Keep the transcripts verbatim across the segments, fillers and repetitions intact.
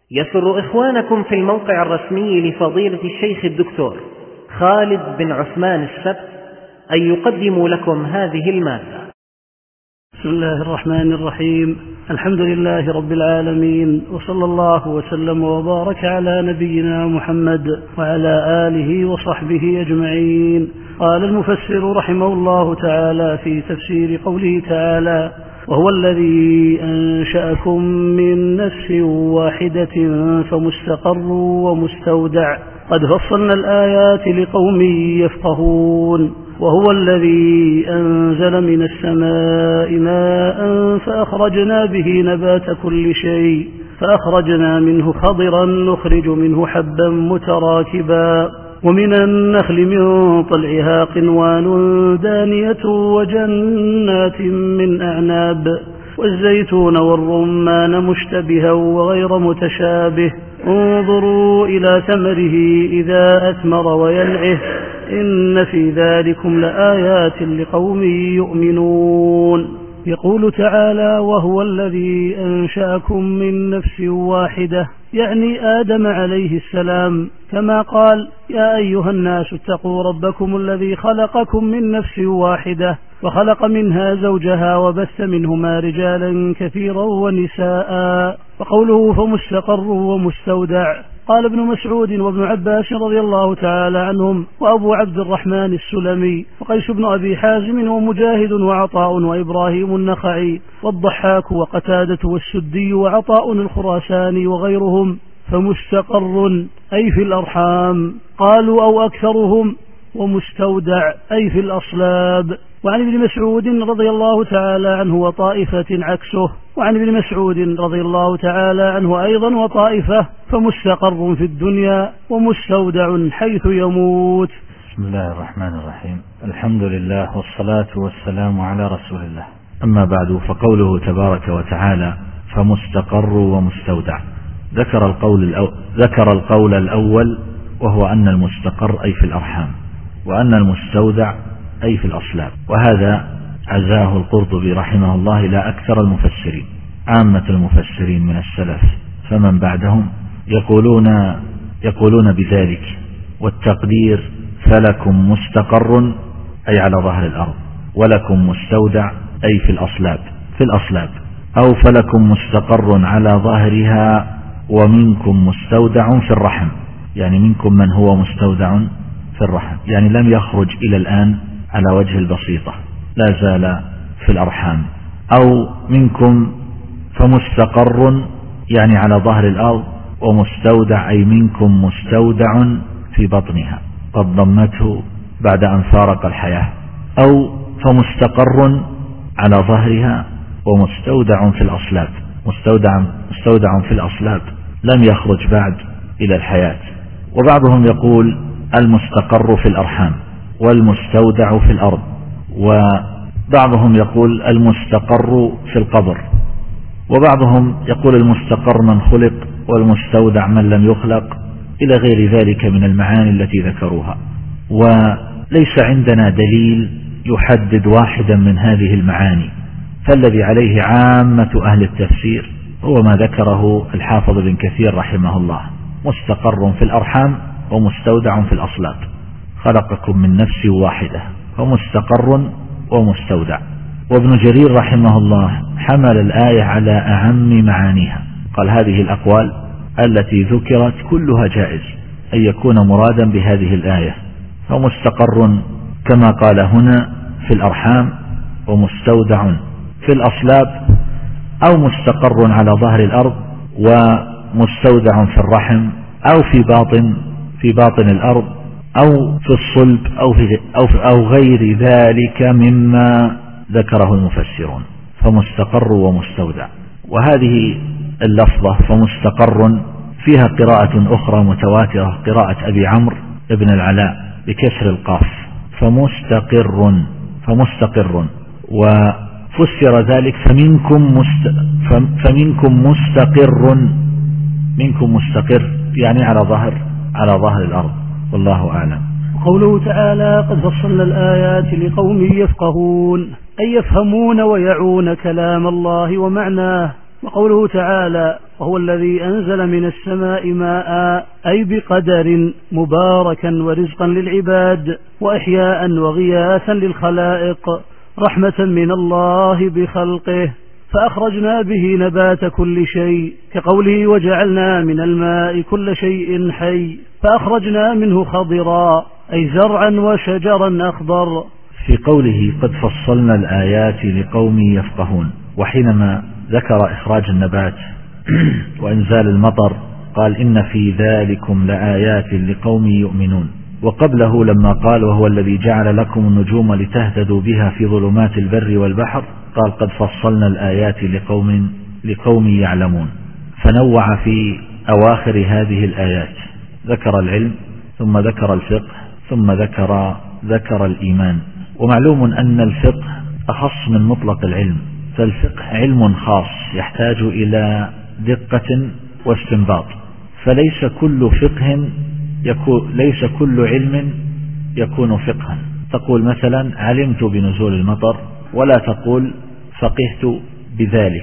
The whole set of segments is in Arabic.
يسر إخوانكم في الموقع الرسمي لفضيلة الشيخ الدكتور خالد بن عثمان السبت أن يقدموا لكم هذه المادة. بسم الله الرحمن الرحيم. الحمد لله رب العالمين، وصلى الله وسلم وبارك على نبينا محمد وعلى آله وصحبه أجمعين. قال المفسر رحمه الله تعالى في تفسير قوله تعالى: وهو الذي أنشأكم من نفس واحدة فمستقر ومستودع قد فصلنا الآيات لقوم يفقهون. وهو الذي أنزل من السماء ماء فأخرجنا به نبات كل شيء فأخرجنا منه خضرا نخرج منه حبا متراكبا ومن النخل من طلعها قنوان دانية وجنات من أعناب والزيتون والرمان مشتبها وغير متشابه انظروا إلى ثمره إذا أثمر وينعه إن في ذلكم لآيات لقوم يؤمنون. يقول تعالى: وهو الذي أنشأكم من نفس واحدة، يعني آدم عليه السلام، كما قال: يا أيها الناس اتقوا ربكم الذي خلقكم من نفس واحدة وخلق منها زوجها وبث منهما رجالا كثيرا ونساء. وقوله فمستقر ومستودع، قال ابن مسعود وابن عباس رضي الله تعالى عنهم وأبو عبد الرحمن السلمي وقيس بن أبي حازم ومجاهد وعطاء وإبراهيم النخعي والضحاك وقتادة والسدي وعطاء الخراساني وغيرهم: فمستقر أي في الأرحام، قالوا أو أكثرهم، ومستودع أي في الأصلاب. وعن ابن مسعود رضي الله تعالى عنه وطائفة عكسه، وعن ابن مسعود رضي الله تعالى عنه أيضا وطائفة: فمستقر في الدنيا ومستودع حيث يموت. بسم الله الرحمن الرحيم. الحمد لله والصلاة والسلام على رسول الله. أما بعد، فقوله تبارك وتعالى: فمستقر ومستودع، ذكر القول الأول, ذكر القول الأول وهو أن المستقر أي في الأرحام، وأن المستودع أي في الأصلاب. وهذا عزاه القرطبي رحمه الله إلى أكثر المفسرين. عامة المفسرين من السلف فمن بعدهم يقولون يقولون بذلك، والتقدير: فلكم مستقر أي على ظهر الأرض، ولكم مستودع أي في الأصلاب في الأصلاب أو فلكم مستقر على ظهرها ومنكم مستودع في الرحم، يعني منكم من هو مستودع في الرحم، يعني لم يخرج إلى الآن على وجه البسيطة، لا زال في الأرحام. أو منكم فمستقر يعني على ظهر الأرض، ومستودع أي منكم مستودع في بطنها قد ضمته بعد أن فارق الحياة. أو فمستقر على ظهرها ومستودع في الأصلاب، مستودع, مستودع في الأصلاب لم يخرج بعد إلى الحياة. وبعضهم يقول المستقر في الأرحام والمستودع في الأرض، وبعضهم يقول المستقر في القبر، وبعضهم يقول المستقر من خلق والمستودع من لم يخلق، إلى غير ذلك من المعاني التي ذكروها. وليس عندنا دليل يحدد واحدا من هذه المعاني، فالذي عليه عامة أهل التفسير هو ما ذكره الحافظ بن كثير رحمه الله: مستقر في الأرحام ومستودع في الأصلاب، خلقكم من نفس واحدة، ومستقر ومستودع. وابن جرير رحمه الله حمل الآية على أعم معانيها، قال: هذه الأقوال التي ذكرت كلها جائز أن يكون مرادا بهذه الآية، فمستقر كما قال هنا في الأرحام، ومستودع في الأصلاب، أو مستقر على ظهر الأرض ومستودع في الرحم، أو في باطن في باطن الأرض، أو في الصلب، أو, في أو, في أو غير ذلك مما ذكره المفسرون. فمستقر ومستودع. وهذه اللفظة فمستقر فيها قراءة أخرى متواترة، قراءة أبي عمرو ابن العلاء بكسر القاف: فمستقر فمستقر. وفسر ذلك فمنكم, مست فمنكم مستقر، منكم مستقر يعني على ظهر على ظهر الأرض، والله أعلم. قوله تعالى: قد فصلنا الآيات لقوم يفقهون، أي يفهمون ويعون كلام الله ومعناه. وقوله تعالى: وهو الذي أنزل من السماء ماء أي بقدر مباركا ورزقا للعباد وإحياء وغياثا للخلائق رحمة من الله بخلقه، فأخرجنا به نبات كل شيء، كقوله وجعلنا من الماء كل شيء حي، فأخرجنا منه خضرا أي زرعا وشجرا أخضر. في قوله قد فصلنا الآيات لقوم يفقهون، وحينما ذكر إخراج النبات وإنزال المطر قال إن في ذلكم لآيات لقوم يؤمنون، وقبله لما قال وهو الذي جعل لكم النجوم لتهتدوا بها في ظلمات البر والبحر قال قد فصلنا الآيات لقوم لقوم يعلمون، فنوع في أواخر هذه الآيات، ذكر العلم ثم ذكر الفقه ثم ذكر ذكر الإيمان. ومعلوم أن الفقه أخص من مطلق العلم، فالفقه علم خاص يحتاج إلى دقة واستنباط، فليس كل فقه يكون ليس كل علم يكون فقها. تقول مثلا علمت بنزول المطر ولا تقول فقهت بذلك،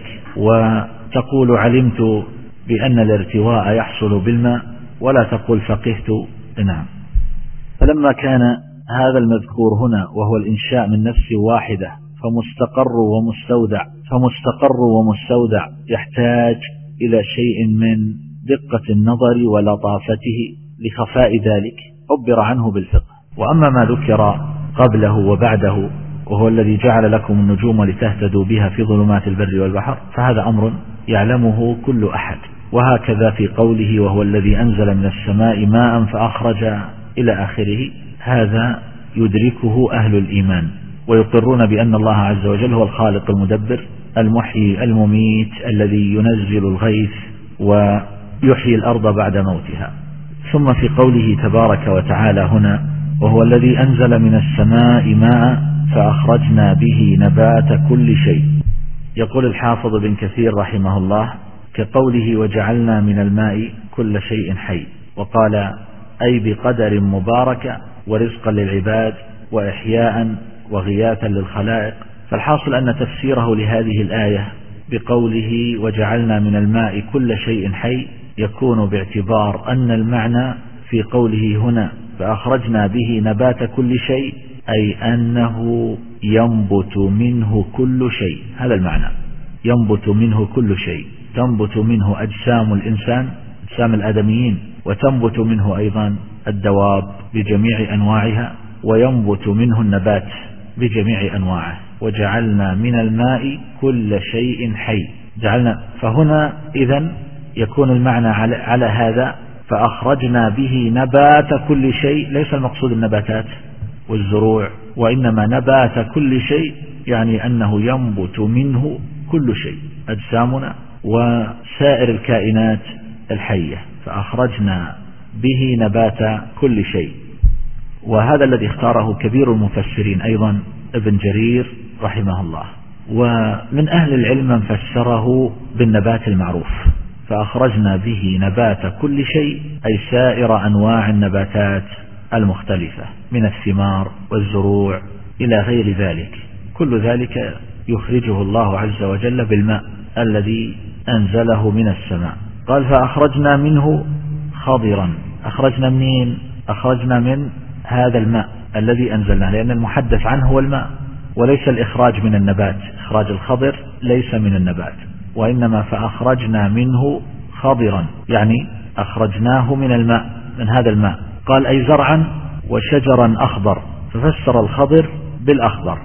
وتقول علمت بأن الارتواء يحصل بالماء ولا تقول فقهت. نعم. فلما كان هذا المذكور هنا وهو الإنشاء من نفس واحدة فمستقر ومستودع فمستقر ومستودع يحتاج إلى شيء من دقة النظر ولطافته لخفاء ذلك، عبر عنه بالفقه. وأما ما ذكر قبله وبعده وهو الذي جعل لكم النجوم لتهتدوا بها في ظلمات البر والبحر فهذا أمر يعلمه كل أحد. وهكذا في قوله وهو الذي أنزل من السماء ماء فأخرج إلى آخره، هذا يدركه أهل الإيمان ويقرون بأن الله عز وجل هو الخالق المدبر المحيي المميت الذي ينزل الغيث ويحيي الأرض بعد موتها. ثم في قوله تبارك وتعالى هنا وهو الذي أنزل من السماء ماء فأخرجنا به نبات كل شيء، يقول الحافظ بن كثير رحمه الله كقوله وجعلنا من الماء كل شيء حي، وقال أي بقدر مبارك ورزقا للعباد وإحياء وغياثا للخلائق. فالحاصل أن تفسيره لهذه الآية بقوله وجعلنا من الماء كل شيء حي يكون باعتبار أن المعنى في قوله هنا فأخرجنا به نبات كل شيء أي أنه ينبت منه كل شيء، هذا المعنى، ينبت منه كل شيء، تنبت منه أجسام الإنسان أجسام الآدميين، وتنبت منه أيضا الدواب بجميع أنواعها، وينبت منه النبات بجميع أنواعه. وجعلنا من الماء كل شيء حي، جعلنا، فهنا إذن يكون المعنى على, على هذا فأخرجنا به نبات كل شيء، ليس المقصود النباتات والزروع، وإنما نبات كل شيء يعني أنه ينبت منه كل شيء، أجسامنا وسائر الكائنات الحية، فأخرجنا به نبات كل شيء. وهذا الذي اختاره كبير المفسرين أيضا ابن جرير رحمه الله. ومن أهل العلم من فسره بالنبات المعروف، فأخرجنا به نبات كل شيء أي سائر أنواع النباتات المختلفة من الثمار والزروع إلى غير ذلك، كل ذلك يخرجه الله عز وجل بالماء الذي أنزله من السماء. قال فأخرجنا منه خضرا، أخرجنا منين؟ أخرجنا من هذا الماء الذي أنزلناه، لأن المحدث عنه هو الماء وليس الإخراج من النبات، إخراج الخضر ليس من النبات، وإنما فأخرجنا منه خضرا يعني أخرجناه من الماء، من هذا الماء. قال أي زرعا وشجرا أخضر، ففسر الخضر بالأخضر.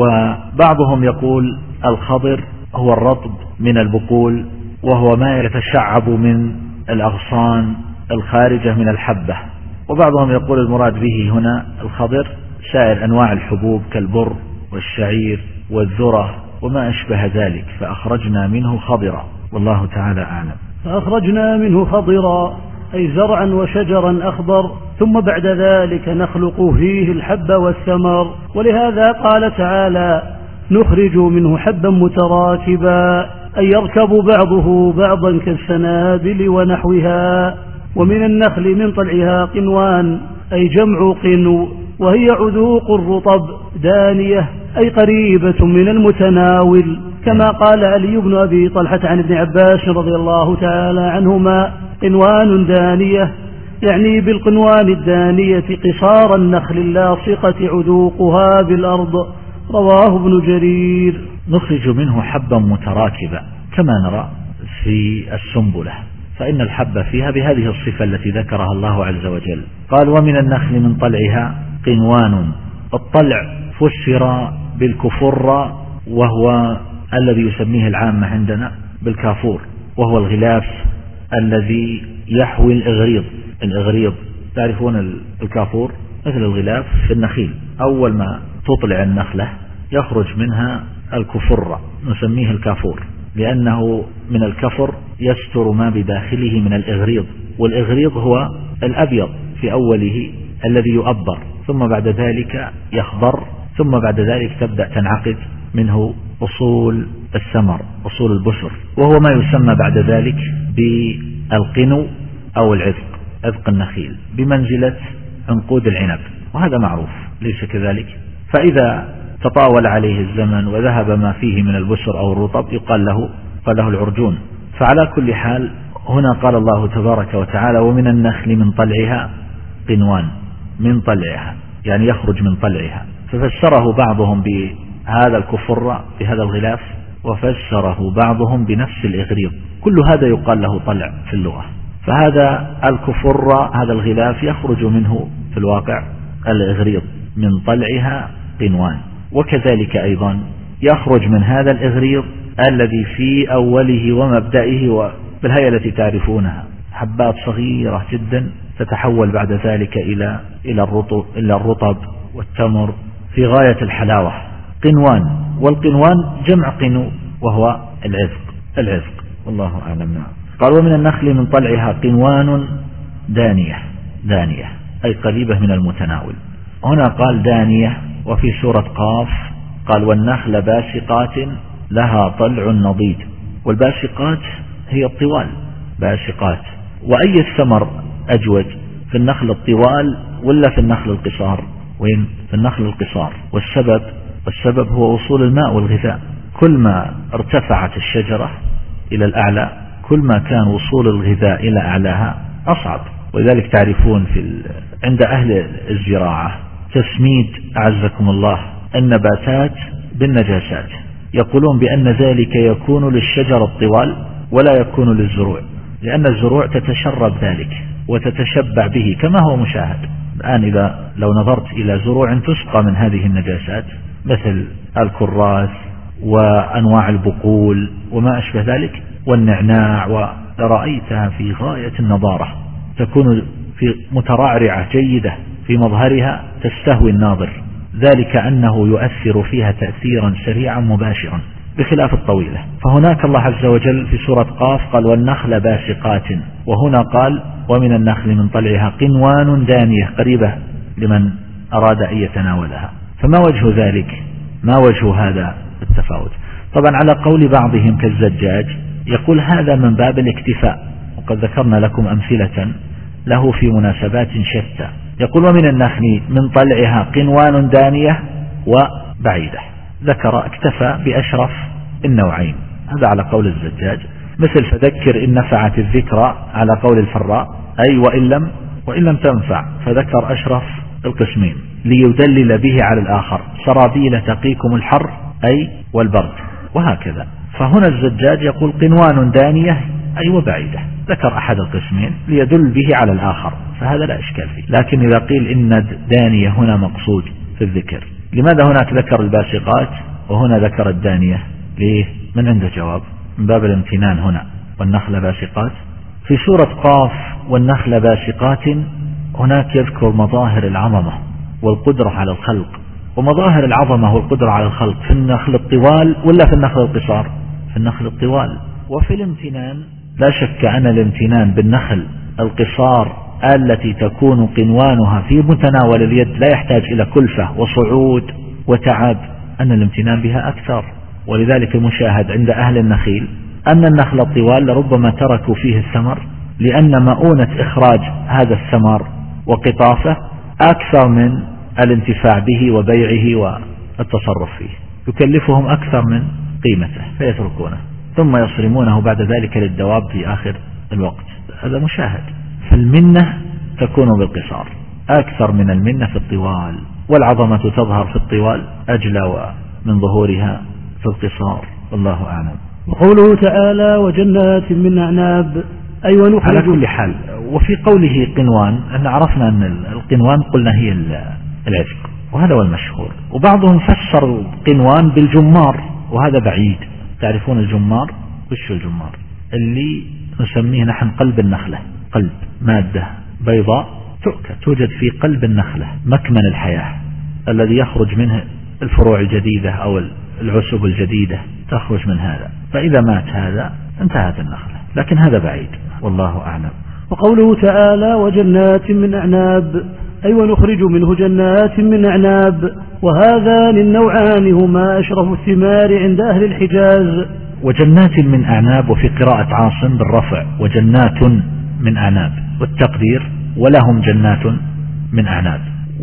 وبعضهم يقول الخضر هو الرطب من البقول، وهو ما يتشعب من الأغصان الخارجة من الحبة. وبعضهم يقول المراد به هنا الخضر سائر أنواع الحبوب كالبر والشعير والذرة وما أشبه ذلك، فأخرجنا منه خضرا، والله تعالى أعلم. فأخرجنا منه خضرا أي زرعا وشجرا أخضر، ثم بعد ذلك نخلق فيه الحب والثمر. ولهذا قال تعالى نخرج منه حبا متراكبا أي يركب بعضه بعضا كالسنابل ونحوها. ومن النخل من طلعها قنوان أي جمع قنو وهي عذوق الرطب دانية أي قريبة من المتناول، كما قال علي بن أبي طلحة عن ابن عباس رضي الله تعالى عنهما: قنوان دانية، يعني بالقنوان الدانية قصار النخل اللاصقة عذوقها بالأرض. رواه ابن جرير. نخرج منه حبا متراكبا كما نرى في السنبلة، فإن الحب فيها بهذه الصفة التي ذكرها الله عز وجل. قال: ومن النخل من طلعها قنوان. الطلع فسر بالكفر، وهو الذي يسميه العامة عندنا بالكافور، وهو الغلاف الذي يحوي الإغريض. الإغريض تعرفون الكافور مثل الغلاف في النخيل، أول ما تطلع النخلة يخرج منها الكفر، نسميه الكافور، لأنه من الكفر يستر ما بداخله من الإغريض، والإغريض هو الأبيض في أوله الذي يؤبر، ثم بعد ذلك يخضر، ثم بعد ذلك تبدأ تنعقد منه أصول الثمر، أصول البشر، وهو ما يسمى بعد ذلك بالقنو أو العذق، عذق النخيل، بمنزلة عنقود العنب، وهذا معروف ليس كذلك. فإذا تطاول عليه الزمن وذهب ما فيه من البشر أو الرطب يقال له قال له العرجون. فعلى كل حال هنا قال الله تبارك وتعالى: ومن النخل من طلعها قنوان. من طلعها يعني يخرج من طلعها، ففسره بعضهم بهذا الكفر بهذا الغلاف، وفسره بعضهم بنفس الإغريض. كل هذا يقال له طلع في اللغة. فهذا الكفر هذا الغلاف يخرج منه في الواقع الإغريض، من طلعها قنوان. وكذلك أيضا يخرج من هذا الإغريض الذي في أوله ومبدئه وبالهيئة التي تعرفونها، حبات صغيرة جدا تتحول بعد ذلك إلى إلى الرطب, إلى الرطب والتمر في غاية الحلاوة. قنوان، والقنوان جمع قنو وهو العذق. العذق والله أعلم. قال: ومن النخل من طلعها قنوان دانية. دانية أي قريبة من المتناول. هنا قال دانية، وفي سورة قاف قال: والنخل باسقات لها طلع نضيد. والباسقات هي الطوال، باسقات. وأي الثمر أجود، في النخل الطوال ولا في النخل القصار؟ وين؟ في النخل القصار. والسبب والسبب هو وصول الماء والغذاء. كل ما ارتفعت الشجرة إلى الأعلى كل ما كان وصول الغذاء إلى أعلاها أصعب. ولذلك تعرفون في عند أهل الزراعة تسميد أعزكم الله النباتات بالنجاسات، يقولون بأن ذلك يكون للشجر الطوال ولا يكون للزروع، لأن الزروع تتشرب ذلك وتتشبع به كما هو مشاهد الآن. إذا لو نظرت إلى زروع تسقى من هذه النجاسات مثل الكراث وأنواع البقول وما أشبه ذلك والنعناع، ورأيتها في غاية النضارة، تكون في مترعرعة جيدة في مظهرها تستهوي الناظر، ذلك أنه يؤثر فيها تأثيرا سريعا مباشرا بخلاف الطويلة. فهناك الله عز وجل في سورة قاف قال: والنخل باسقات، وهنا قال: ومن النخل من طلعها قنوان دانية، قريبة لمن أراد أن يتناولها. فما وجه ذلك؟ ما وجه هذا التفاوت؟ طبعا على قول بعضهم كالزجاج يقول هذا من باب الاكتفاء، وقد ذكرنا لكم أمثلة له في مناسبات شتى. يقول: ومن النخل من طلعها قنوان دانية وبعيدة، ذكر اكتفى بأشرف النوعين، هذا على قول الزجاج. مثل فذكر إن نفعت الذكرى على قول الفراء، أي وإن لم, وإن لم تنفع، فذكر أشرف القسمين ليدلل به على الآخر. سرابيل تقيكم الحر أي والبرد، وهكذا. فهنا الزجاج يقول قنوان دانية أي وبعيدة، ذكر أحد القسمين ليدل به على الآخر، فهذا لا إشكال فيه. لكن إذا قيل إن دانية هنا مقصود في الذكر، لماذا هناك ذكر الباسقات وهنا ذكر الدانية؟ ليه؟ من عنده جواب؟ من باب الامتنان هنا. والنخل باسقات في سورة قاف، والنخل باسقات هناك يذكر مظاهر العظمة والقدرة على الخلق. ومظاهر العظمة والقدرة على الخلق في النخل الطوال ولا في النخل القصار؟ في النخل الطوال. وفي الامتنان لا شك أن الامتنان بالنخل القصار التي تكون قنوانها في متناول اليد لا يحتاج إلى كلفة وصعود وتعب، أن الامتنان بها أكثر. ولذلك المشاهد عند أهل النخيل أن النخل الطوال لربما تركوا فيه الثمر، لأن مؤونة إخراج هذا الثمر وقطافه أكثر من الانتفاع به وبيعه والتصرف فيه، يكلفهم أكثر من قيمته فيتركونه، ثم يصرمونه بعد ذلك للدواب في آخر الوقت. هذا مشاهد. فالمنة تكون بالقصار أكثر من المنة في الطوال، والعظمة تظهر في الطوال أجلى من ظهورها في القصار، والله أعلم. وقوله تعالى وجنات من أعناب أي أيوة ونخرج. على كل حال، وفي قوله قنوان أن عرفنا أن القنوان قلنا هي العتق، وهذا هو المشهور. وبعضهم فسر القنوان بالجمار، وهذا بعيد. تعرفون الجمار؟ وش الجمار؟ اللي نسميه نحن قلب النخلة، قلب مادة بيضاء تؤكل، توجد في قلب النخلة، مكمن الحياة الذي يخرج منه الفروع الجديدة أو العسب الجديدة تخرج من هذا، فإذا مات هذا انتهت النخلة، لكن هذا بعيد، والله أعلم. وقوله تعالى وجنات من أعناب أي أيوة ونخرج منه جنات من أعناب، وهذان النوعان هما أشرف الثمار عند أهل الحجاز. وجنات من أعناب، وفي قراءة عاصم بالرفع وجنات من أعناب، والتقدير ولهم جنات من أعناب.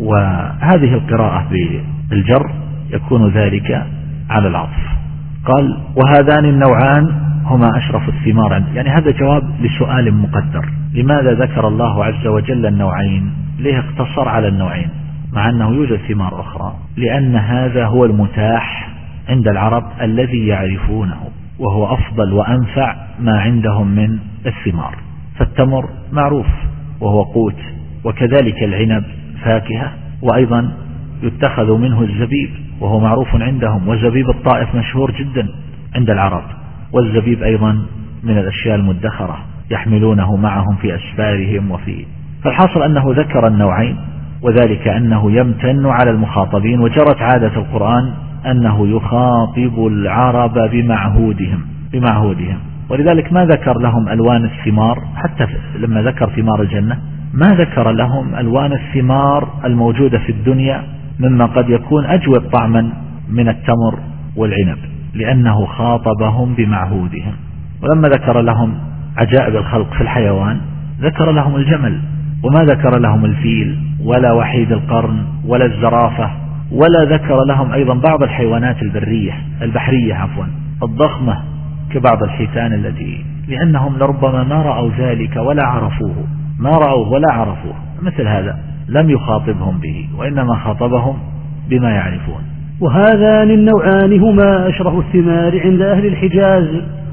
وهذه القراءة بالجر يكون ذلك على العطف. قال وهذان النوعان هما أشرف الثمار، يعني هذا جواب لسؤال مقدر، لماذا ذكر الله عز وجل النوعين؟ ليه اقتصر على النوعين مع أنه يوجد ثمار أخرى؟ لأن هذا هو المتاح عند العرب الذي يعرفونه، وهو أفضل وأنفع ما عندهم من الثمار. فالتمر معروف وهو قوت، وكذلك العنب فاكهة، وأيضا يتخذ منه الزبيب وهو معروف عندهم، وزبيب الطائف مشهور جدا عند العرب، والزبيب أيضا من الأشياء المدخرة يحملونه معهم في أسفارهم. وفي فالحاصل أنه ذكر النوعين، وذلك أنه يمتن على المخاطبين، وجرت عادة القرآن أنه يخاطب العرب بمعهودهم بمعهودهم ولذلك ما ذكر لهم ألوان الثمار، حتى لما ذكر ثمار الجنة ما ذكر لهم ألوان الثمار الموجودة في الدنيا مما قد يكون أجود طعما من التمر والعنب، لأنه خاطبهم بمعهودهم. ولما ذكر لهم عجائب الخلق في الحيوان ذكر لهم الجمل، وما ذكر لهم الفيل ولا وحيد القرن ولا الزرافة، ولا ذكر لهم أيضا بعض الحيوانات البرية البحرية عفوا الضخمة كبعض الحيتان التي، لأنهم لربما ما رأوا ذلك ولا عرفوه، ما رأوه ولا عرفوه، مثل هذا لم يخاطبهم به، وإنما خاطبهم بما يعرفون. وهذان النوعان هما أشرف الثمار عند أهل الحجاز،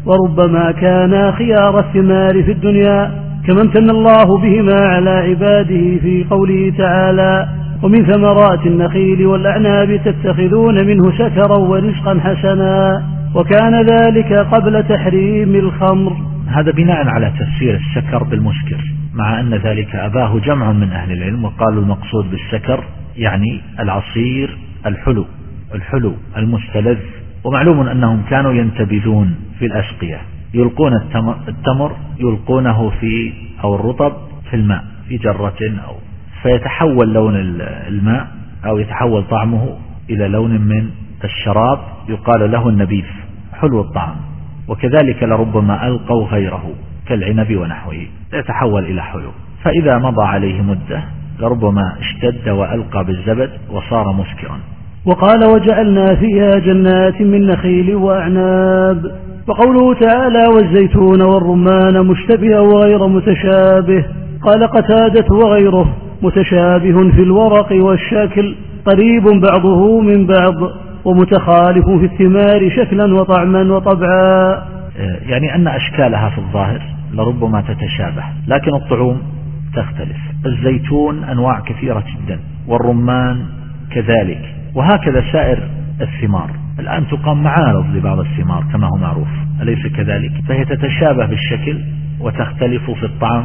وربما كانا خيار الثمار في الدنيا، كما امتن الله بهما على عباده في قوله تعالى ومن ثمرات النخيل والأعناب تتخذون منه سكرا ورزقا حسنا، وكان ذلك قبل تحريم الخمر. هذا بناء على تفسير السكر بالمسكر، مع أن ذلك أباه جمع من أهل العلم، وقالوا المقصود بالسكر يعني العصير الحلو الحلو المستلذ. ومعلوم أنهم كانوا ينتبذون في الأسقية، يلقون التمر, التمر يلقونه في أو الرطب في الماء في جرة، أو فيتحول لون الماء أو يتحول طعمه إلى لون من الشراب يقال له النبيذ حلو الطعم. وكذلك لربما ألقوا غيره كالعنب ونحوه يتحول إلى حلو، فإذا مضى عليه مدة لربما اشتد وألقى بالزبد وصار مسكرا. وقال وجعلنا فيها جنات من نخيل وأعناب. وقوله تعالى والزيتون والرمان مشتبها وغير متشابه، قال قتادة وغيره متشابه في الورق والشكل قريب بعضه من بعض، ومتخالف في الثمار شكلا وطعما وطبعا، يعني أن أشكالها في الظاهر لربما تتشابه لكن الطعوم تختلف. الزيتون أنواع كثيرة جدا، والرمان كذلك، وهكذا سائر الثمار. الآن تقام معارض لبعض الثمار كما هو معروف، أليس كذلك؟ فهي تتشابه بالشكل وتختلف في الطعم،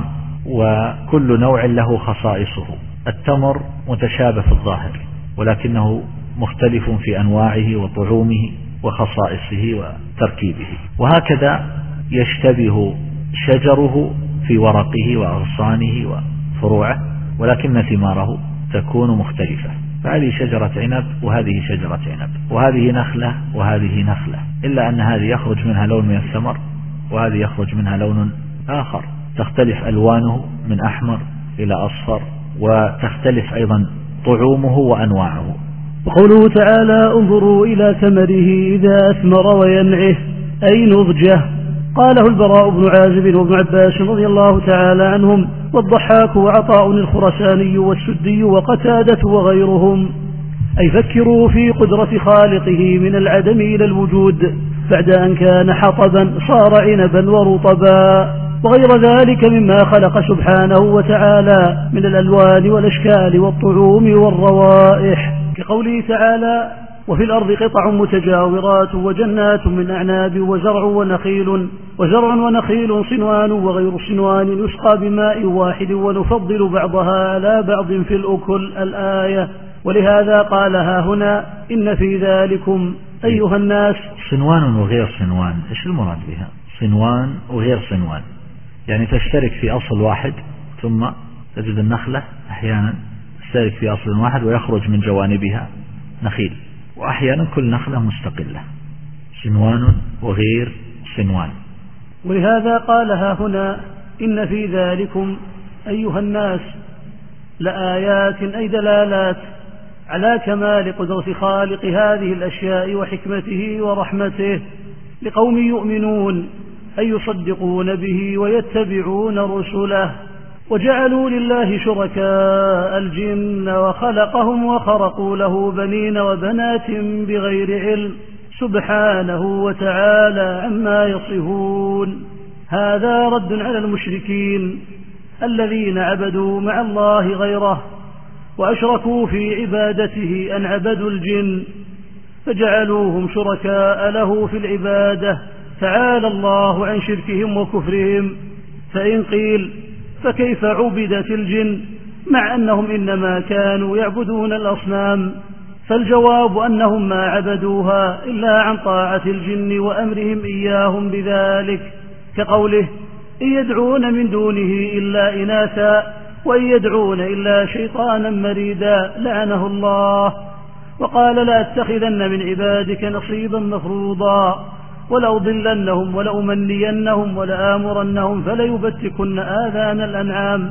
وكل نوع له خصائصه. التمر متشابه في الظاهر ولكنه مختلف في أنواعه وطعومه وخصائصه وتركيبه، وهكذا يشتبه شجره في ورقه وأغصانه وفروعه، ولكن ثماره تكون مختلفة. فهذه شجرة عنب وهذه شجرة عنب، وهذه نخلة وهذه نخلة، إلا أن هذه يخرج منها لون من الثمر وهذه يخرج منها لون آخر، تختلف ألوانه من أحمر إلى أصفر، وتختلف أيضا طعومه وأنواعه. وقوله تعالى انظروا إلى ثمره إذا أثمر وينعه أي نضجه، قاله البراء بن عازب وابن عباس رضي الله تعالى عنهم، والضحاك وعطاء الخرساني والسدي وقتادة وغيرهم. أي فكروا في قدرة خالقه من العدم إلى الوجود بعد أن كان حطبا صار عنبا ورطبا، وغير ذلك مما خلق سبحانه وتعالى من الألوان والأشكال والطعوم والروائح، كقوله تعالى وفي الأرض قطع متجاورات وجنات من أعناب وزرع ونخيل وزرع ونخيل صنوان وغير صنوان يسقى بماء واحد ونفضل بعضها على بعض في الأكل الآية. ولهذا قالها هنا إن في ذلكم أيها الناس. صنوان وغير صنوان إيش المراد بها؟ صنوان وغير صنوان يعني تشترك في أصل واحد، ثم تجد النخلة أحيانا تشترك في أصل واحد ويخرج من جوانبها نخيل، وأحيانا كل نخلة مستقلة. صنوان وغير صنوان. ولهذا قالها هنا إن في ذلكم أيها الناس لآيات أي دلالات على كمال قدرة خالق هذه الأشياء وحكمته ورحمته لقوم يؤمنون أي يصدقون به ويتبعون رسله. وجعلوا لله شركاء الجن وخلقهم وخرقوا له بنين وبنات بغير علم سبحانه وتعالى عما يصفون. هذا رد على المشركين الذين عبدوا مع الله غيره وأشركوا في عبادته أن عبدوا الجن فجعلوهم شركاء له في العبادة، تعالى الله عن شركهم وكفرهم. فإن قيل فكيف عبدت الجن مع أنهم إنما كانوا يعبدون الأصنام؟ فالجواب أنهم ما عبدوها إلا عن طاعة الجن وأمرهم إياهم بذلك، كقوله إن يدعون من دونه إلا إناثا وإن يدعون إلا شيطانا مريدا لعنه الله، وقال لا أتخذن من عبادك نصيبا مفروضا ولأضلنهم ولأمنينهم ولآمرنهم فليبتكن آذان الأنعام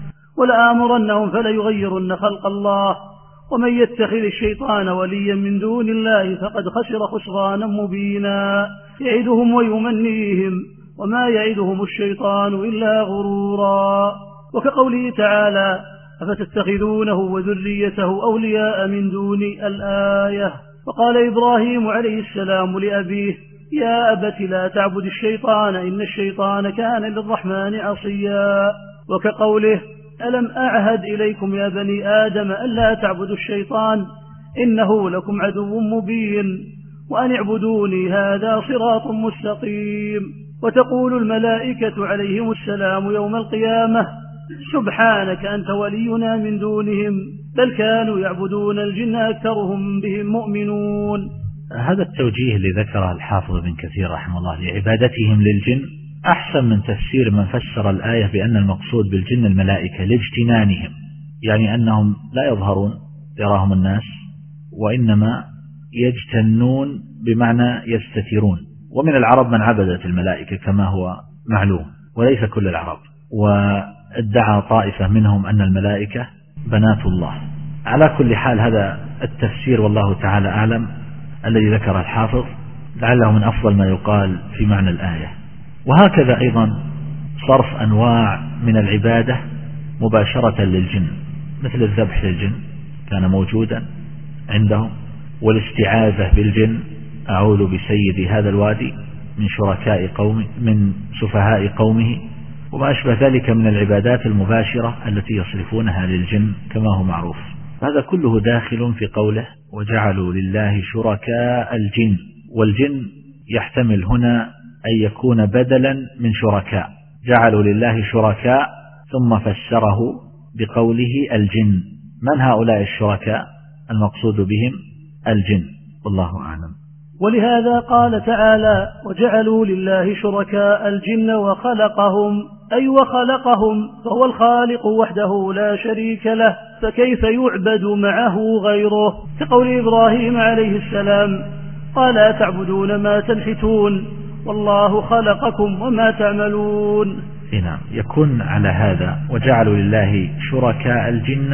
ولآمرنهم فليغيرن خلق الله ومن يتخذ الشيطان وليا من دون الله فقد خسر خسرانا مبينا يعدهم ويمنيهم وما يعدهم الشيطان إلا غرورا. وكقوله تعالى أفتتخذونه وذريته أولياء من دوني الآية. وقال إبراهيم عليه السلام لأبيه يا أبت لا تعبد الشيطان إن الشيطان كان للرحمن عصيا. وكقوله ألم أعهد إليكم يا بني آدم ألا تعبدوا الشيطان إنه لكم عدو مبين وأن اعبدوني هذا صراط مستقيم. وتقول الملائكة عليهم السلام يوم القيامة سبحانك أنت ولينا من دونهم بل كانوا يعبدون الجن أكثرهم بهم مؤمنون. هذا التوجيه اللي ذكره الحافظ ابن كثير رحمه الله لعبادتهم للجن أحسن من تفسير من فسر الآية بأن المقصود بالجن الملائكة لاجتنانهم، يعني أنهم لا يظهرون يراهم الناس وإنما يجتنون بمعنى يستترون. ومن العرب من عبدت الملائكة كما هو معلوم وليس كل العرب، وادعى طائفة منهم أن الملائكة بنات الله. على كل حال هذا التفسير والله تعالى أعلم الذي ذكر الحافظ لعله من أفضل ما يقال في معنى الآية. وهكذا أيضا صرف أنواع من العبادة مباشرة للجن مثل الذبح للجن كان موجودا عندهم، والاستعاذة بالجن أعوذ بسيد هذا الوادي من شركاء قومه من سفهاء قومه وما أشبه ذلك من العبادات المباشرة التي يصرفونها للجن كما هو معروف. هذا كله داخل في قوله وجعلوا لله شركاء الجن، والجن يحتمل هنا أن يكون بدلا من شركاء، جعلوا لله شركاء ثم فسره بقوله الجن. من هؤلاء الشركاء؟ المقصود بهم الجن والله أعلم. ولهذا قال تعالى وجعلوا لله شركاء الجن وخلقهم أي وخلقهم فهو الخالق وحده لا شريك له فكيف يعبد معه غيره، كقول إبراهيم عليه السلام قال أتعبدون ما تنحتون والله خلقكم وما تعملون. نعم، يكون على هذا وجعلوا لله شركاء الجن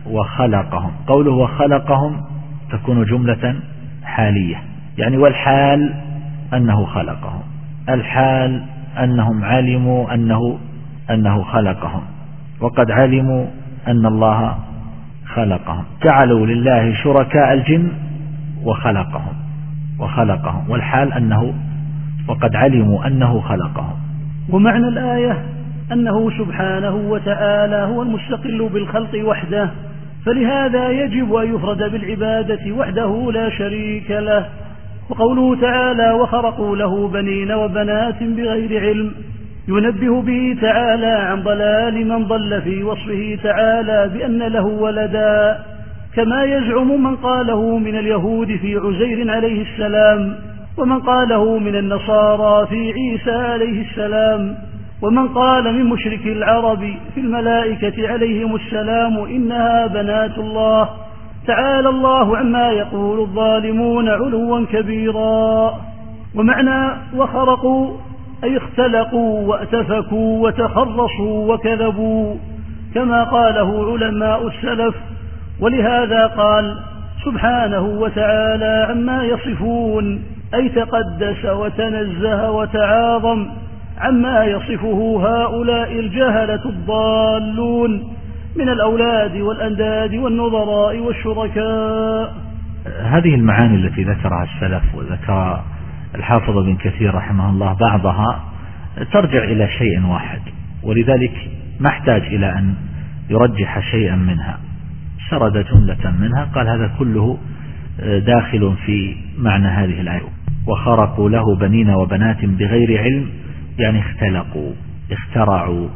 وخلقهم. قوله وخلقهم تكون جملة حالية، يعني والحال أنه خلقهم، الحال أنهم علموا أنه أنه خلقهم، وقد علموا أن الله خلقهم. جعلوا لله شركاء الجن وخلقهم وخلقهم والحال أنه وقد علموا أنه خلقهم. ومعنى الآية أنه سبحانه وتعالى هو المستقل بالخلق وحده، فلهذا يجب أن يفرد بالعبادة وحده لا شريك له. وقوله تعالى وخرقوا له بنين وبنات بغير علم ينبه به تعالى عن ضلال من ضل في وصفه تعالى بأن له ولدا، كما يزعم من قاله من اليهود في عزير عليه السلام، ومن قاله من النصارى في عيسى عليه السلام، ومن قال من مشرك العرب في الملائكة عليهم السلام إنها بنات الله. تعالى الله عما يقول الظالمون علوا كبيرا. ومعنى وخرقوا أي اختلقوا واتفكوا وتخرصوا وكذبوا، كما قاله علماء السلف. ولهذا قال سبحانه وتعالى عما يصفون، أي تقدس وتنزه وتعاظم عما يصفه هؤلاء الجهلة الضالون من الأولاد والأنداد والنظراء والشركاء. هذه المعاني التي ذكرها السلف وذكر الحافظ بن كثير رحمه الله بعضها ترجع إلى شيء واحد، ولذلك ما احتاج إلى أن يرجح شيئا منها، سرد جملة منها قال هذا كله داخل في معنى هذه الآية. وخرقوا له بنين وبنات بغير علم يعني اختلقوا اخترعوا.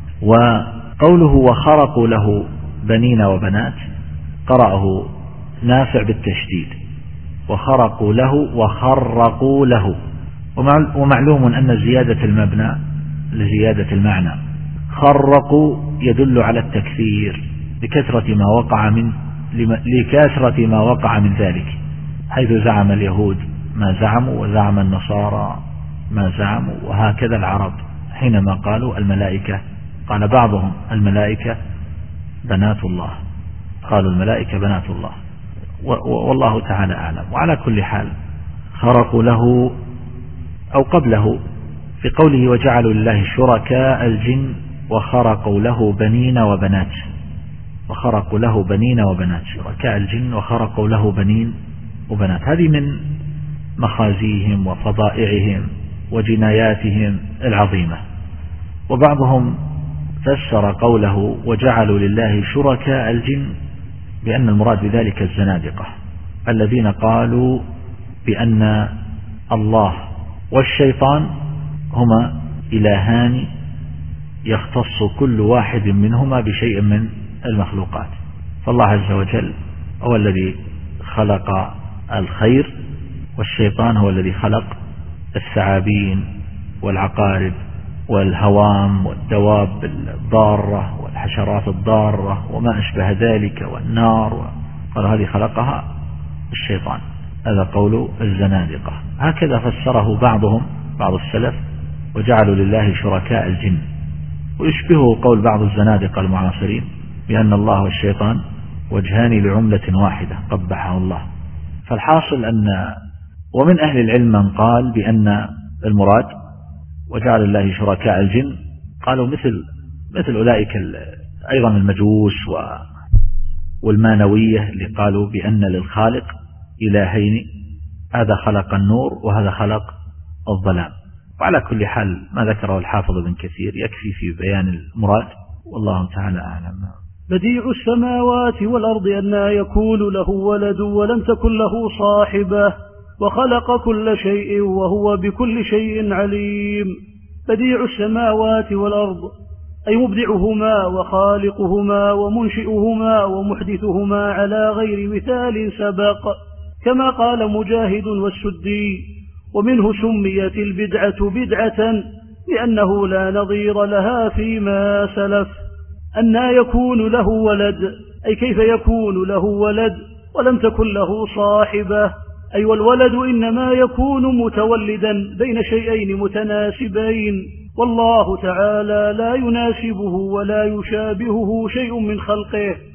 وقوله وخرقوا له بنين وبنات قرأه نافع بالتشديد، وخرقوا له وخرقوا له. ومعلوم أن زيادة المبنى لزيادة المعنى. خرقوا يدل على التكثير لكثرة ما وقع من لكثرة ما وقع من ذلك، حيث زعم اليهود ما زعموا وزعم النصارى ما زعموا، وهكذا العرب حينما قالوا الملائكة، قال بعضهم الملائكة بنات الله، قالوا الملائكة بنات الله، والله تعالى أعلم. وعلى كل حال خرقوا له أو قبله في قوله وجعلوا لله شركاء الجن وخرقوا له بنين وبنات، وخرقوا له بنين وبنات، شركاء الجن وخرقوا له بنين وبنات. هذه من مخازيهم وفضائعهم وجناياتهم العظيمة. وبعضهم فسر قوله وجعلوا لله شركاء الجن بأن المراد بذلك الزنادقة الذين قالوا بأن الله والشيطان هما إلهان يختص كل واحد منهما بشيء من المخلوقات، فالله عز وجل هو الذي خلق الخير، والشيطان هو الذي خلق الثعابين والعقارب والهوام والدواب الضارة والحشرات الضارة وما أشبه ذلك والنار، قال هذه خلقها الشيطان. هذا قول الزنادقة، هكذا فسره بعضهم بعض السلف وجعلوا لله شركاء الجن، ويشبهه قول بعض الزنادقة المعاصرين بأن الله والشيطان وجهان لعملة واحدة قبحه الله. فالحاصل أن ومن أهل العلم من قال بأن المراد وجعل الله شركاء الجن، قالوا مثل مثل أولئك أيضا المجوس والمانوية اللي قالوا بأن للخالق إلهين، هذا خلق النور وهذا خلق الظلام. وعلى كل حال ما ذكره الحافظ بن كثير يكفي في بيان المراد، والله تعالى أعلم. بديع السماوات والأرض أنى يكون له ولد ولم تكن له صاحبة وخلق كل شيء وهو بكل شيء عليم. بديع السماوات والأرض أي مبدعهما وخالقهما ومنشئهما ومحدثهما على غير مثال سبق، كما قال مجاهد والسدي. ومنه سميت البدعة بدعة لأنه لا نظير لها فيما سلف. أنى يكون له ولد أي كيف يكون له ولد ولم تكن له صاحبة، أي والولد إنما يكون متولدا بين شيئين متناسبين، والله تعالى لا يناسبه ولا يشابهه شيء من خلقه،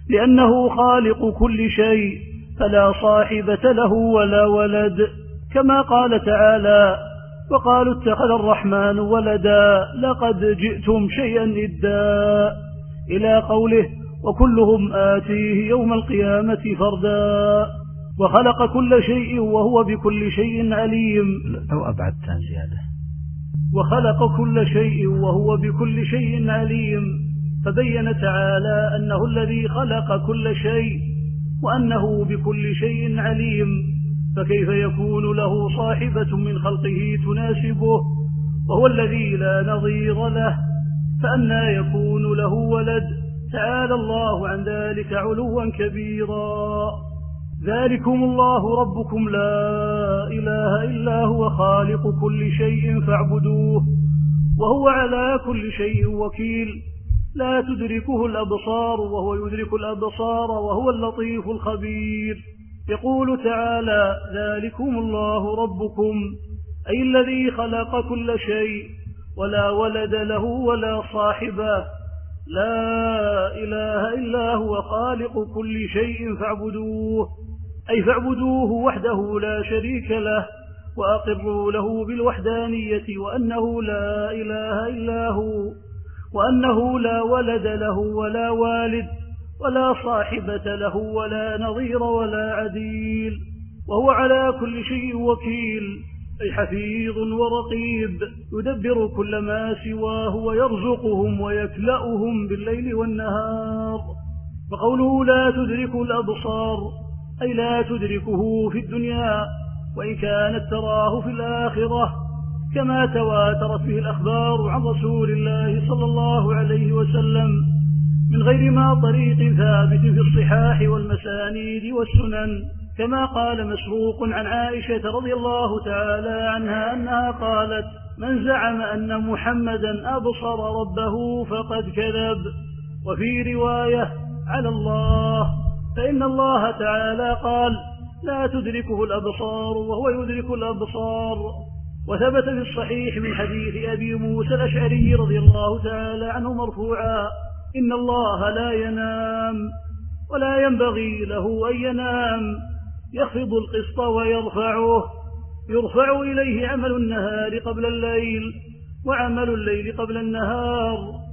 لأنه خالق كل شيء فلا صاحبة له ولا ولد، كما قال تعالى: وقالوا اتخذ الرحمن ولدا لقد جئتم شيئا إدا، إلى قوله: وكلهم آتيه يوم القيامة فردا. وخلق كل شيء وهو بكل شيء عليم. أو أبعدتها زيادة. وخلق كل شيء وهو بكل شيء عليم، فبين تعالى أنه الذي خلق كل شيء وأنه بكل شيء عليم، فكيف يكون له صاحبة من خلقه تناسبه وهو الذي لا نظير له؟ فأنى يكون له ولد؟ تعالى الله عن ذلك علوا كبيرا. ذلكم الله ربكم لا إله إلا هو خالق كل شيء فاعبدوه وهو على كل شيء وكيل، لا تدركه الأبصار وهو يدرك الأبصار وهو اللطيف الخبير. يقول تعالى: ذلكم الله ربكم، أي الذي خلق كل شيء ولا ولد له ولا صاحبة، لا إله إلا هو خالق كل شيء فاعبدوه، أي فاعبدوه وحده لا شريك له، وأقروا له بالوحدانية وأنه لا إله إلا هو، وأنه لا ولد له ولا والد ولا صاحبة له ولا نظير ولا عديل، وهو على كل شيء وكيل، أي حفيظ ورقيب يدبر كل ما سواه ويرزقهم ويكلأهم بالليل والنهار. فقوله لا تدرك الأبصار أي لا تدركه في الدنيا، وإن كانت تراه في الآخرة، كما تواترت به الأخبار عن رسول الله صلى الله عليه وسلم من غير ما طريق ثابت في الصحاح والمسانيد والسنن، كما قال مسروق عن عائشة رضي الله تعالى عنها أنها قالت: من زعم أن محمدا أبصر ربه فقد كذب. وفي رواية: على الله، فإن الله تعالى قال: لا تدركه الأبصار وهو يدرك الأبصار. وثبت في الصحيح من حديث أبي موسى الأشعري رضي الله تعالى عنه مرفوعا: إن الله لا ينام ولا ينبغي له أن ينام، يخفض القسط ويرفعه، يرفع إليه عمل النهار قبل الليل وعمل الليل قبل النهار،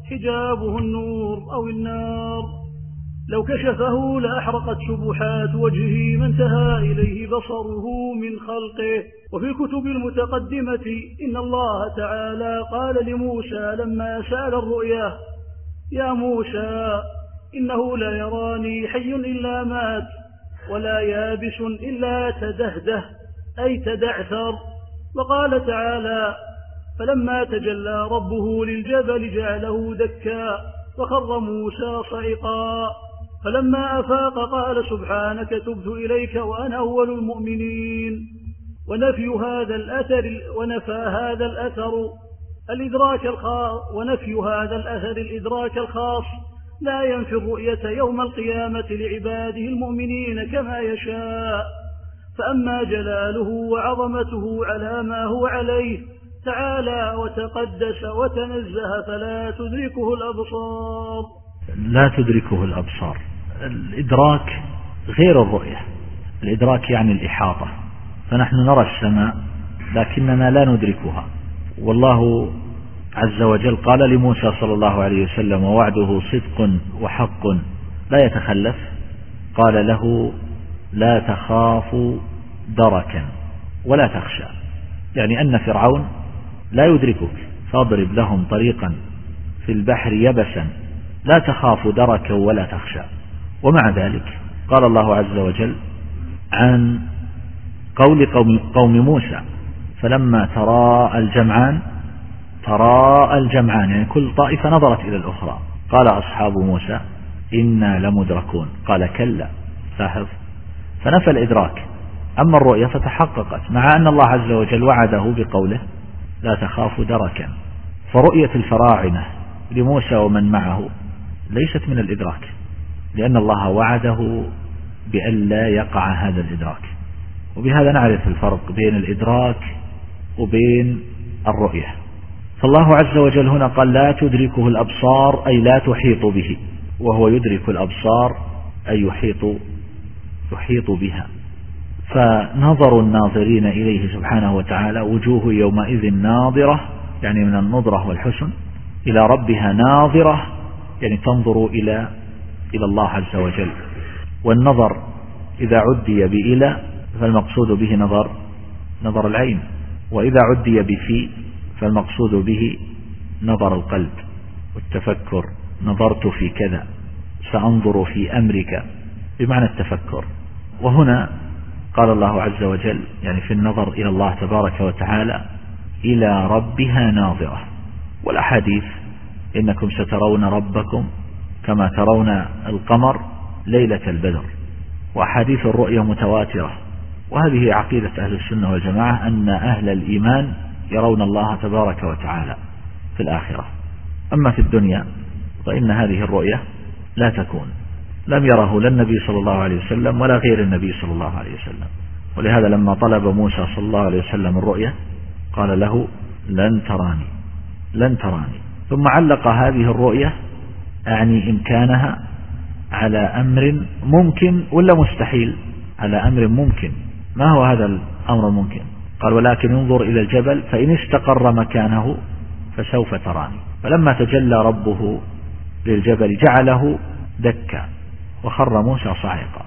حجابه النور أو النار، لو كشفه لأحرقت سبحات وجهه ما انتهى إليه بصره من خلقه. وفي الكتب المتقدمة إن الله تعالى قال لموسى لما سأل الرؤيا: يا موسى إنه لا يراني حي إلا مات ولا يابس إلا تدهده، أي تدعثر. وقال تعالى: فلما تجلى ربه للجبل جعله دكا وخر موسى صعقا، فلما أفاق قال: سبحانك تبت إليك وأنا أول المؤمنين. ونفي هذا الأثر ونفى هذا الأثر الإدراك الخاص ونفي هذا الأثر الإدراك الخاص لا ينفي الرؤية يوم القيامة لعباده المؤمنين كما يشاء. فأما جلاله وعظمته على ما هو عليه تعالى وتقدس وتنزه فلا تدركه الأبصار. لا تدركه الأبصار، الإدراك غير الرؤية. الإدراك يعني الإحاطة، فنحن نرى السماء لكننا لا ندركها. والله عز وجل قال لموسى صلى الله عليه وسلم: ووعده صدق وحق لا يتخلف، قال له: لا تخاف دركا ولا تخشى، يعني أن فرعون لا يدركك، فاضرب لهم طريقا في البحر يبسا لا تخاف دركا ولا تخشى. ومع ذلك قال الله عز وجل عن قول قوم, قوم موسى: فلما تراءى الجمعان تراءى الجمعان، يعني كل طائفة نظرت إلى الأخرى، قال أصحاب موسى: إنا لمدركون، قال: كلا. لاحظ، فنفى الإدراك. أما الرؤية فتحققت، مع أن الله عز وجل وعده بقوله: لا تخاف دركا. فرؤية الفراعنة لموسى ومن معه ليست من الإدراك، لأن الله وعده بأن لا يقع هذا الإدراك. وبهذا نعرف الفرق بين الإدراك وبين الرؤية. فالله عز وجل هنا قال: لا تدركه الأبصار، أي لا تحيط به، وهو يدرك الأبصار أي يحيط يحيط بها. فنظر الناظرين إليه سبحانه وتعالى وجوه يومئذ ناظرة، يعني من النظرة والحسن، إلى ربها ناظرة، يعني تنظر إلى إلى الله عز وجل. والنظر إذا عدي بإلى فالمقصود به نظر نظر العين، وإذا عدي بفي فالمقصود به نظر القلب والتفكر. نظرت في كذا، سأنظر في أمرك، بمعنى التفكر. وهنا قال الله عز وجل يعني في النظر إلى الله تبارك وتعالى إلى ربها ناظرة. والأحاديث إنكم سترون ربكم كما ترون القمر ليلة البدر، وأحاديث الرؤيا متواترة. وهذه عقيدة أهل السنة والجماعة، أن أهل الإيمان يرون الله تبارك وتعالى في الآخرة. أما في الدنيا فإن هذه الرؤية لا تكون، لم يره لا النبي صلى الله عليه وسلم ولا غير النبي صلى الله عليه وسلم. ولهذا لما طلب موسى صلى الله عليه وسلم الرؤية قال له لن تراني لن تراني ثم علق هذه الرؤية أعني إمكانها على أمر ممكن ولا مستحيل؟ على أمر ممكن. ما هو هذا الأمر الممكن؟ قال ولكن انظر إلى الجبل فإن استقر مكانه فسوف تراني. فلما تجلى ربه للجبل جعله دكا وخر موسى صاعقا.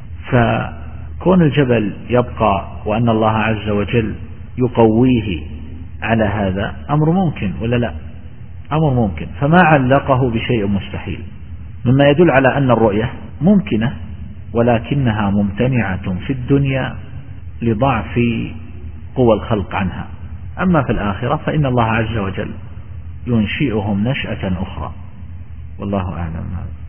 فكون الجبل يبقى وأن الله عز وجل يقويه على هذا أمر ممكن ولا لا؟ أمر ممكن. فما علقه بشيء مستحيل، مما يدل على أن الرؤية ممكنة، ولكنها ممتنعة في الدنيا لضعف قوى الخلق عنها. أما في الآخرة فإن الله عز وجل ينشئهم نشأة أخرى، والله أعلم.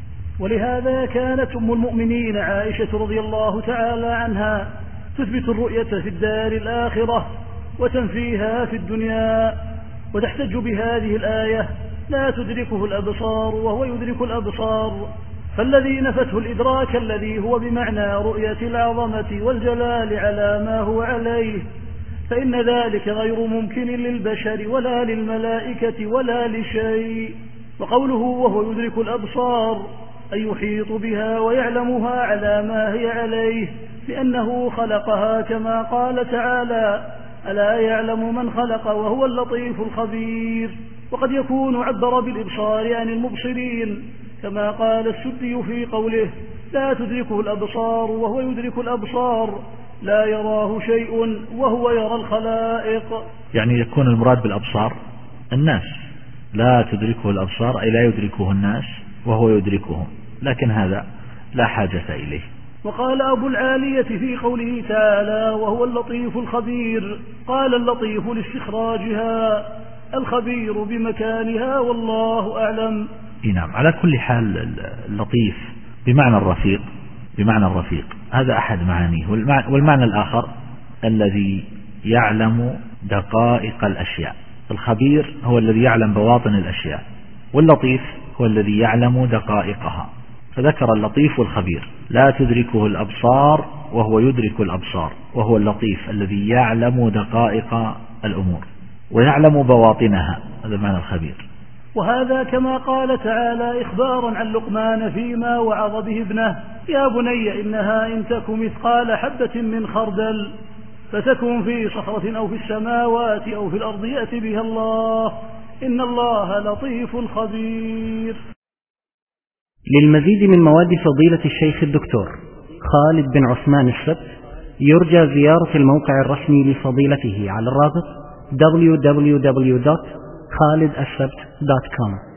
ولهذا كانت أم المؤمنين عائشة رضي الله تعالى عنها تثبت الرؤية في الدار الآخرة وتنفيها في الدنيا، وتحتج بهذه الآية لا تدركه الأبصار وهو يدرك الأبصار. فالذي نفته الإدراك الذي هو بمعنى رؤية العظمة والجلال على ما هو عليه، فإن ذلك غير ممكن للبشر ولا للملائكة ولا لشيء. وقوله وهو يدرك الأبصار أي يحيط بها ويعلمها على ما هي عليه، لأنه خلقها كما قال تعالى ألا يعلم من خلق وهو اللطيف الخبير. وقد يكون عبر بالإبصار عن المبصرين كما قال السدي في قوله لا تدركه الأبصار وهو يدرك الأبصار، لا يراه شيء وهو يرى الخلائق. يعني يكون المراد بالأبصار الناس، لا تدركه الأبصار أي لا يدركه الناس وهو يدركهم، لكن هذا لا حاجة إليه. وقال أبو العالية في قوله تعالى وهو اللطيف الخبير، قال اللطيف لاستخراجها، الخبير بمكانها، والله أعلم. نعم. على كل حال اللطيف بمعنى الرفيق، بمعنى الرفيق هذا أحد معانيه. والمعنى الآخر الذي يعلم دقائق الأشياء. الخبير هو الذي يعلم بواطن الأشياء، واللطيف هو الذي يعلم دقائقها. فذكر اللطيف والخبير. لا تدركه الأبصار وهو يدرك الأبصار، وهو اللطيف الذي يعلم دقائق الأمور ويعلم بواطنها، هذا معنى الخبير. وهذا كما قال تعالى إخبارا عن لقمان فيما وعظ به ابنه يا بني إنها إن تك مثقال حبة من خردل فتكن في صخرة أو في السماوات أو في الأرض يأتي بها الله إن الله لطيف خبير. للمزيد من مواد فضيلة الشيخ الدكتور خالد بن عثمان السبت يرجى زيارة الموقع الرسمي لفضيلته على الرابط دبليو دبليو دبليو دوت خالد السبت دوت كوم.